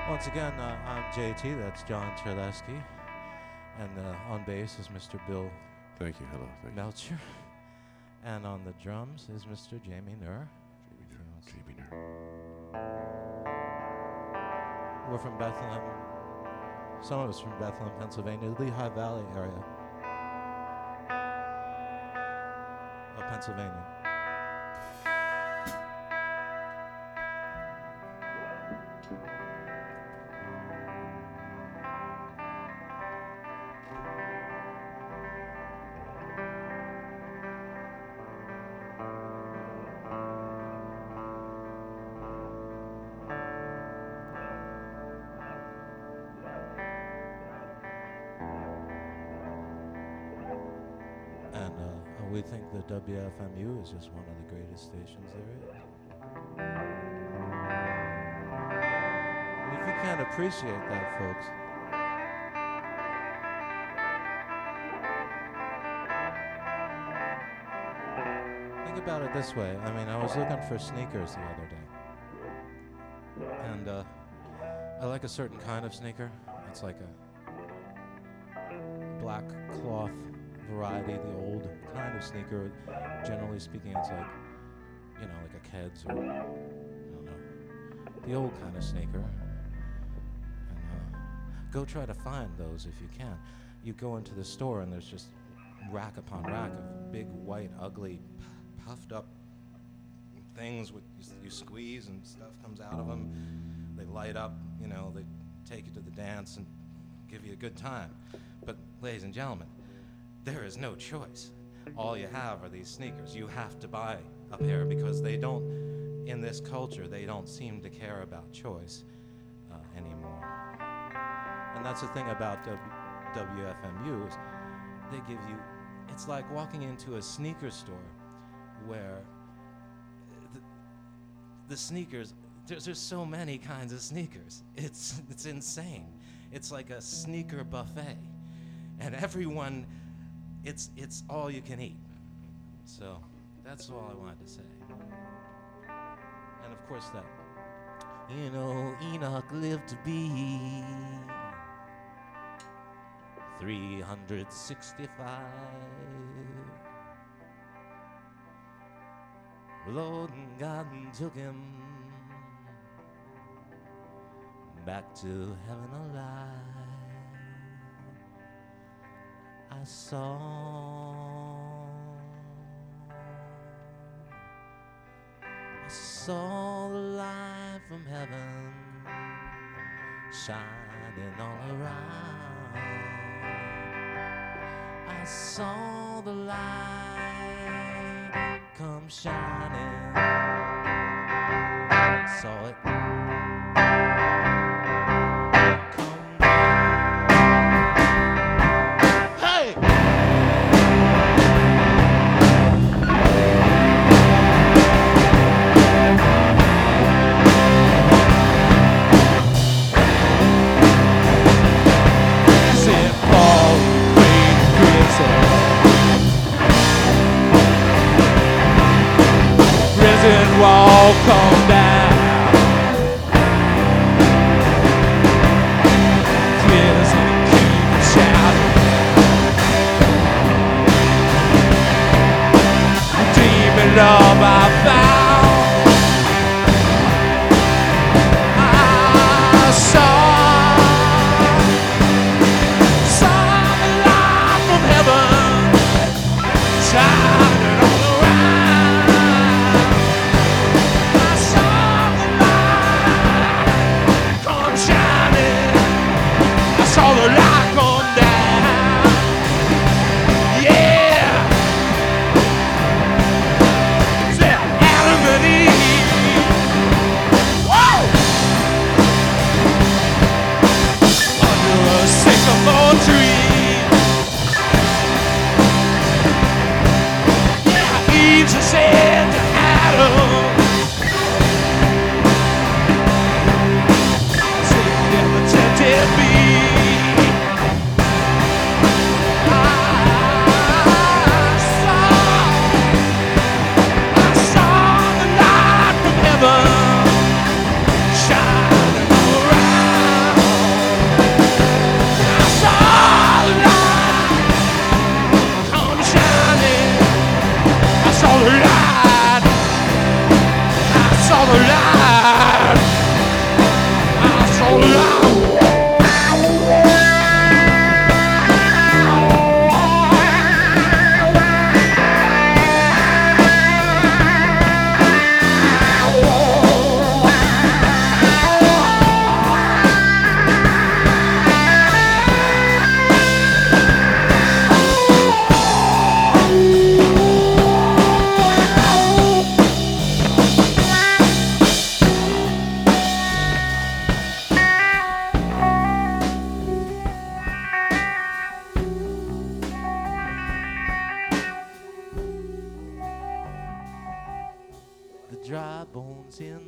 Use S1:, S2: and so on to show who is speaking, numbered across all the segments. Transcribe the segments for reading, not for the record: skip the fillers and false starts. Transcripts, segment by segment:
S1: Once again, I'm JT, that's John Terlesky, and on bass is Mr. Bill
S2: Thank you. Hello. Thank
S1: Melcher, and on the drums is Mr. Jamie Nur.
S2: Jamie Nur.
S1: We're from Bethlehem. Some of us from Bethlehem, Pennsylvania, the Lehigh Valley area of Pennsylvania. We think that WFMU is just one of the greatest stations there is. And if you can't appreciate that, folks, think about it this way. I mean, I was looking for sneakers the other day. And I like a certain kind of sneaker. It's like a black cloth variety, the old kind of sneaker. Generally speaking, it's like, you know, like a Keds or, I don't know, the old kind of sneaker. And go try to find those if you can. You go into the store and there's just rack upon rack of big, white, ugly, puffed up things with you squeeze and stuff comes out of them. They light up, you know, they take you to the dance and give you a good time. But, ladies and gentlemen, there is no choice. All you have are these sneakers. You have to buy a pair because they don't, in this culture, they don't seem to care about choice anymore. And that's the thing about WFMU is they give you, it's like walking into a sneaker store where the sneakers, there's so many kinds of sneakers. It's insane. It's like a sneaker buffet. And everyone, it's all you can eat. So that's all I wanted to say. And of course that, you know, Enoch lived to be 365. Lord God took him back to heaven alive. I saw the light from heaven shining all around. I saw the light come shining. Saw it. Wall come down.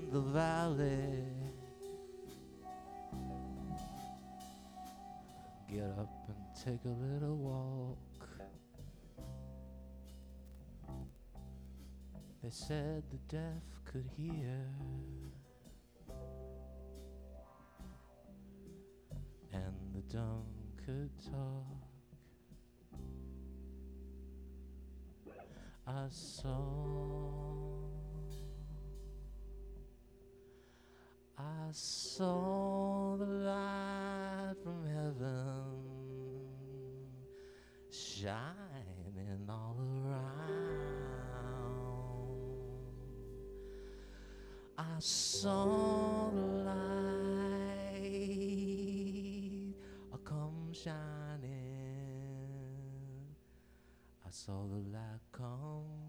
S1: the valley. Get up and take a little walk. They said the deaf could hear, and the dumb could talk. I saw the light from heaven shining all around. I saw the light come shining. I saw the light come